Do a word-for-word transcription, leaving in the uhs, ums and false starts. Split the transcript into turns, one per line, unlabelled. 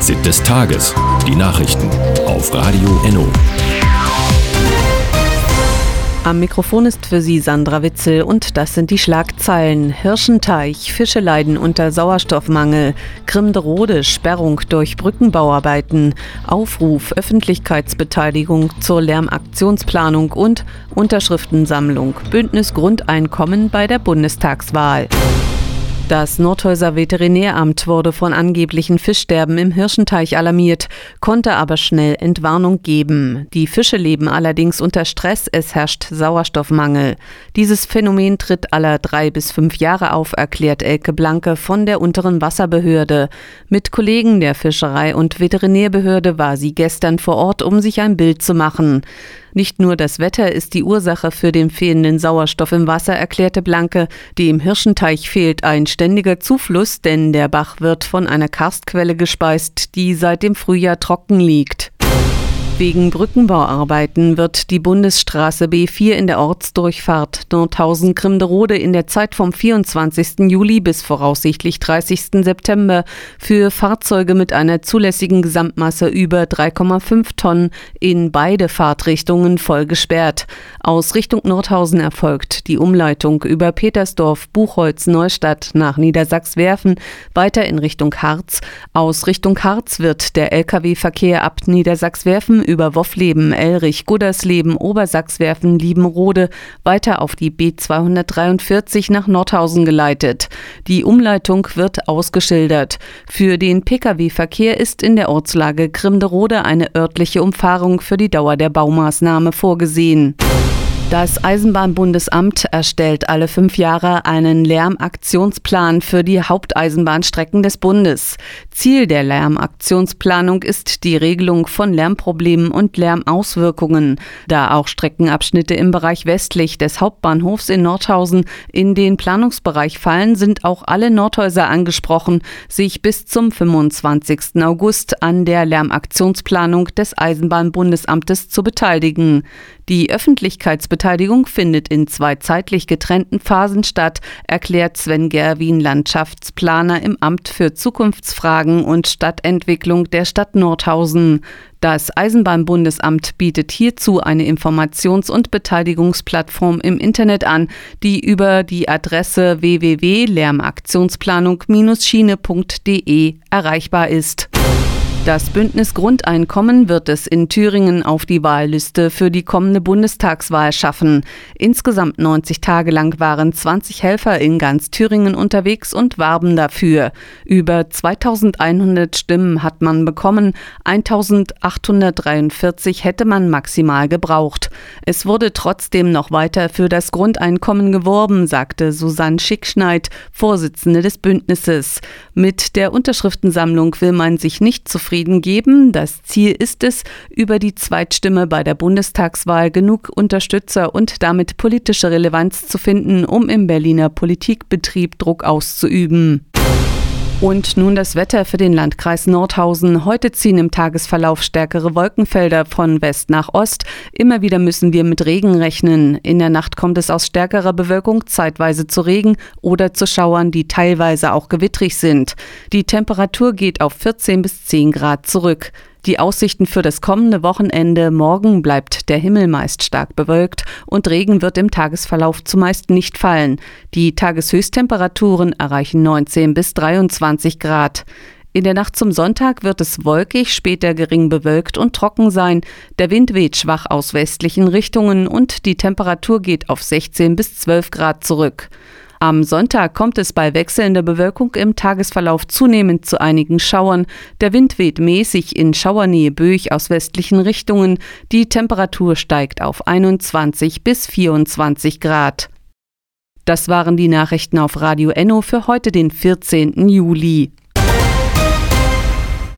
Fazit des Tages. Die Nachrichten auf Radio Enno.
Am Mikrofon ist für Sie Sandra Witzel und das sind die Schlagzeilen. Hirschenteich, Fische leiden unter Sauerstoffmangel. Grimderode, Sperrung durch Brückenbauarbeiten. Aufruf, Öffentlichkeitsbeteiligung zur Lärmaktionsplanung und Unterschriftensammlung. Bündnis Grundeinkommen bei der Bundestagswahl. Das Nordhäuser Veterinäramt wurde von angeblichen Fischsterben im Hirschenteich alarmiert, konnte aber schnell Entwarnung geben. Die Fische leben allerdings unter Stress, es herrscht Sauerstoffmangel. Dieses Phänomen tritt alle drei bis fünf Jahre auf, erklärt Elke Blanke von der unteren Wasserbehörde. Mit Kollegen der Fischerei- und Veterinärbehörde war sie gestern vor Ort, um sich ein Bild zu machen. Nicht nur das Wetter ist die Ursache für den fehlenden Sauerstoff im Wasser, erklärte Blanke. Dem Hirschenteich fehlt ein ständiger Zufluss, denn der Bach wird von einer Karstquelle gespeist, die seit dem Frühjahr trocken liegt. Wegen Brückenbauarbeiten wird die Bundesstraße B vier in der Ortsdurchfahrt Nordhausen-Grimderode in der Zeit vom vierundzwanzigsten Juli bis voraussichtlich dreißigsten September für Fahrzeuge mit einer zulässigen Gesamtmasse über drei Komma fünf Tonnen in beide Fahrtrichtungen voll gesperrt. Aus Richtung Nordhausen erfolgt die Umleitung über Petersdorf, Buchholz, Neustadt nach Niedersachswerfen, weiter in Richtung Harz. Aus Richtung Harz wird der L K W-Verkehr ab Niedersachswerfen über Woffleben, Elrich, Guddersleben, Obersachswerfen, Liebenrode weiter auf die B zweihundertdreiundvierzig nach Nordhausen geleitet. Die Umleitung wird ausgeschildert. Für den Pkw Verkehr ist in der Ortslage Grimderode eine örtliche Umfahrung für die Dauer der Baumaßnahme vorgesehen. Das Eisenbahnbundesamt erstellt alle fünf Jahre einen Lärmaktionsplan für die Haupteisenbahnstrecken des Bundes. Ziel der Lärmaktionsplanung ist die Regelung von Lärmproblemen und Lärmauswirkungen. Da auch Streckenabschnitte im Bereich westlich des Hauptbahnhofs in Nordhausen in den Planungsbereich fallen, sind auch alle Nordhäuser angesprochen, sich bis zum fünfundzwanzigsten August an der Lärmaktionsplanung des Eisenbahnbundesamtes zu beteiligen. Die Öffentlichkeitsbeteiligung findet in zwei zeitlich getrennten Phasen statt, erklärt Sven Gerwin, Landschaftsplaner im Amt für Zukunftsfragen und Stadtentwicklung der Stadt Nordhausen. Das Eisenbahnbundesamt bietet hierzu eine Informations- und Beteiligungsplattform im Internet an, die über die Adresse w w w punkt lärmaktionsplanung Schiene punkt d e erreichbar ist. Das Bündnis Grundeinkommen wird es in Thüringen auf die Wahlliste für die kommende Bundestagswahl schaffen. Insgesamt neunzig Tage lang waren zwanzig Helfer in ganz Thüringen unterwegs und warben dafür. Über zweitausendeinhundert Stimmen hat man bekommen, eintausendachthundertdreiundvierzig hätte man maximal gebraucht. Es wurde trotzdem noch weiter für das Grundeinkommen geworben, sagte Susanne Schickschneid, Vorsitzende des Bündnisses. Mit der Unterschriftensammlung will man sich nicht zufrieden geben. Das Ziel ist es, über die Zweitstimme bei der Bundestagswahl genug Unterstützer und damit politische Relevanz zu finden, um im Berliner Politikbetrieb Druck auszuüben. Und nun das Wetter für den Landkreis Nordhausen. Heute ziehen im Tagesverlauf stärkere Wolkenfelder von West nach Ost. Immer wieder müssen wir mit Regen rechnen. In der Nacht kommt es aus stärkerer Bewölkung zeitweise zu Regen oder zu Schauern, die teilweise auch gewittrig sind. Die Temperatur geht auf vierzehn bis zehn Grad zurück. Die Aussichten für das kommende Wochenende: Morgen bleibt der Himmel meist stark bewölkt und Regen wird im Tagesverlauf zumeist nicht fallen. Die Tageshöchsttemperaturen erreichen neunzehn bis dreiundzwanzig Grad. In der Nacht zum Sonntag wird es wolkig, später gering bewölkt und trocken sein. Der Wind weht schwach aus westlichen Richtungen und die Temperatur geht auf sechzehn bis zwölf Grad zurück. Am Sonntag kommt es bei wechselnder Bewölkung im Tagesverlauf zunehmend zu einigen Schauern. Der Wind weht mäßig in Schauernähe böig aus westlichen Richtungen. Die Temperatur steigt auf einundzwanzig bis vierundzwanzig Grad. Das waren die Nachrichten auf Radio Enno für heute, den vierzehnten Juli.